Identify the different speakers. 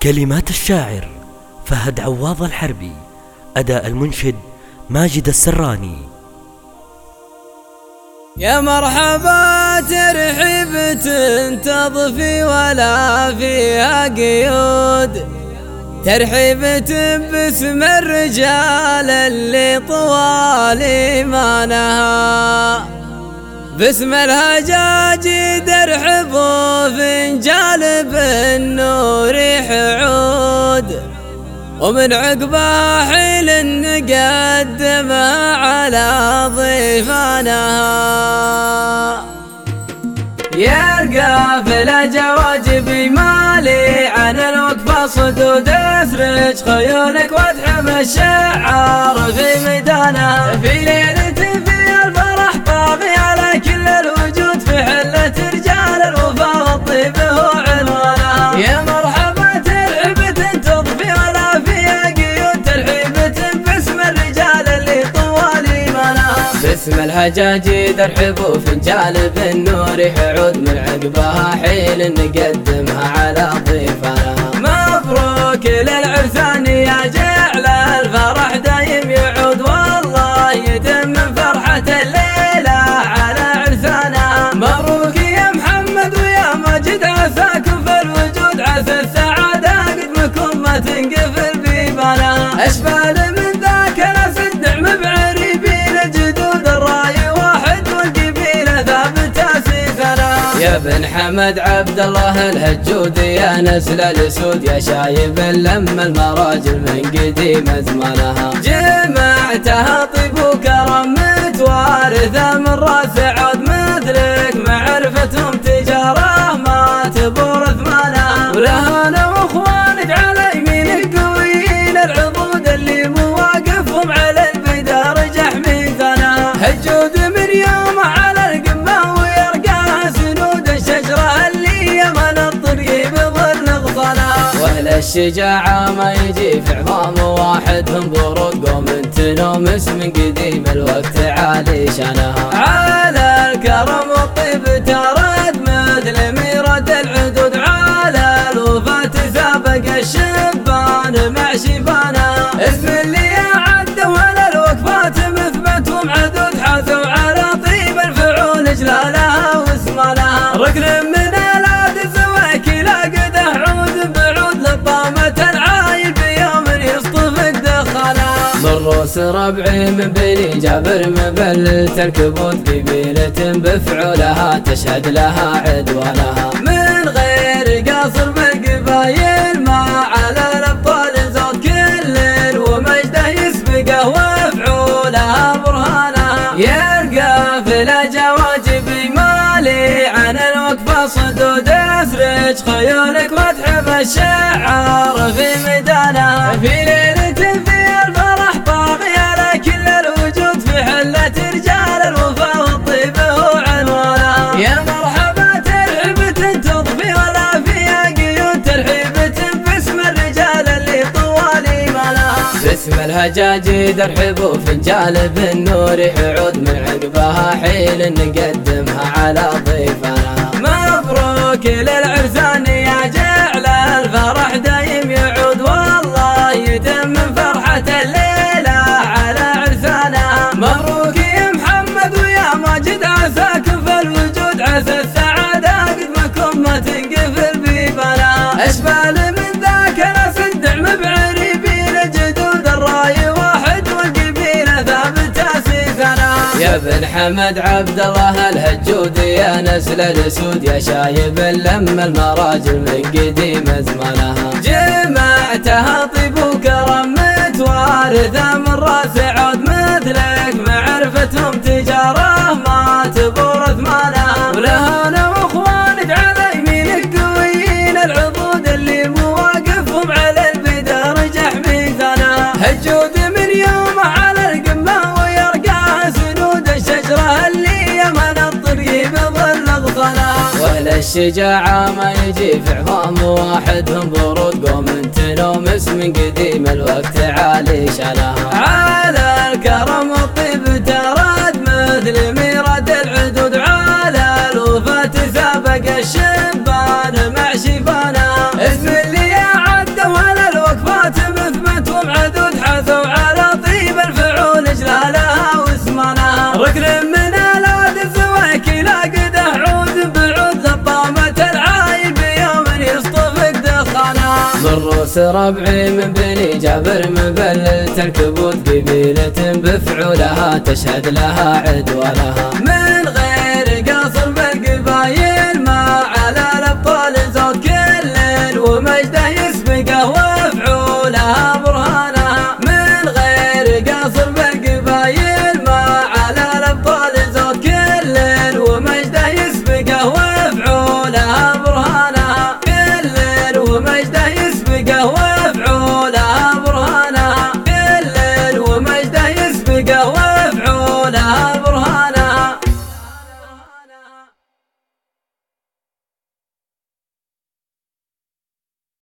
Speaker 1: كلمات الشاعر فهد عواض الحربي، أداء المنشد ماجد السراني.
Speaker 2: يا مرحبا ترحيب تنتظفي ولا فيها قيود، ترحيبة باسم الرجال اللي طوال إيمانها، باسم الهجاج درحبوا فنجال بالنور حعود، ومن عقبها حيل نقدمها على ضيفانها. يرقى في الجواجب مالي عن الوقفة صدود اسرج خيولك وادحم الشعار في ميدانها، في ليلة في الفرح طاغي على كل الوجود، في حلة رجال الوفا والطيب هو عنوانها. يا مرحبا ترحيبة تضفي ولا فيها قيود، ترحيبة باسم الرجال اللي طوال إيمانها، باسم الهجاج ترحبوا فنجال بالنور حعود، من عقبها حيل نقدمها على ضيفانها. مبروك للعرسان يا جعل الفرح دايم يعود، والله يتم فرحة الليلة على عرسانها. مبروك يا محمد ويا ماجد عساكم في الوجود، عسى السعادة قدمكم ما تنقفل بيبانها. اشبال من ذاك ناس الدعم بعريبين الجدود، الراي واحد والقبيلة ثابتة سيسنا. يا بن حمد عبد الله الهجود يا نسل الاسود، يا شايب لم المراجل من قديم زمانها. جمعتها طيب وكرم متوارثة من راس عود، مثلك معرفتهم تجارة ما تبور ثمانها. ولها انا واخوانك على يمينك قويين العضود، اللي مواقفهم على البدار رجح ميزانها. هجود من يوم على القمة ويرقاها سنود الشجرة اللي يمن الطريق بظل غصنها. واهل الشجاعة ما يجي في عظام واحدهم برقهم، تنومس من قديم الوقت عالي شانها. على الكرم والطيب ترد مثل ميرة العدود، على الوفا تسابق الشبان مع شيبانها. اسم اللي عدوا على الوقفات مثبتهم عدود، حاثوا على طيب الفعول اجلالها واسمانها. ركن من العاد سواكلها قده عود بعود، لطامة العايل بيوم يصطفق دخانها. من روس ربعي من بني جابر مبلت الكبوت، قبيلة بفعولها تشهد لها عدوانها. من غير قصر بالقبايل ما على الابطال زود، كل ومجده يسبقه وفعولها برهانها. يرقى في الجواجب مالي عن الوقفة صدود اسرج خيولك وادحم الشعار في ميدانها. في ليلة في الفرح طاغي على كل الوجود، في حلة رجال الوفا والطيب هو عنوانها. يا مرحبا ترحيبة تضفي ولا فيها قيود، ترحيبة باسم الرجال اللي طوال إيمانها. باسم الهجاج ترحبوا فنجال بالنور حعود، من عقبها حيل نقدمها على ضيفانها. مبروك للعرسان يا جعل الفرح دايم يعود، والله يتم فرحة الليلة على عرسانها. مبروك يا محمد ويا ماجد عساكم في الوجود، عسى السعادة قدمكم ما تنقفل بيبانها. اشبال من ذاك ناس الدعم بعريبين الجدود، الراي واحد والقبيلة ثابتة سيسنا. يا بن حمد عبد الله الهجود يا نسل الاسود، يا شايب لم المراجل من قديم زمانها. جمعتها طيب وكرم متوارثة من راس عود، مثلك معرفتهم تجارة ما تبور ثمانها. ولها انا واخوانك على يمينك قويين العضود، اللي مواقفهم على البدار رجح ميزانها. هجود من يوم على القمة ويرقاها سنود الشجرة اللي يمن الطريق بظل غصنها. واهل الشجاعة ما يجي في عظام واحدهم برود، قوم تنومس من قديم الوقت عالي شانها. على الكرم والطيب ترد مثل ميرة العدود، على الوفا تسابق الشبان مع شيبانها. اسم اللي عد ضروس ربعي من بني جابر مبلل تركبوت قبيلة بفعولها تشهد لها عدوانها من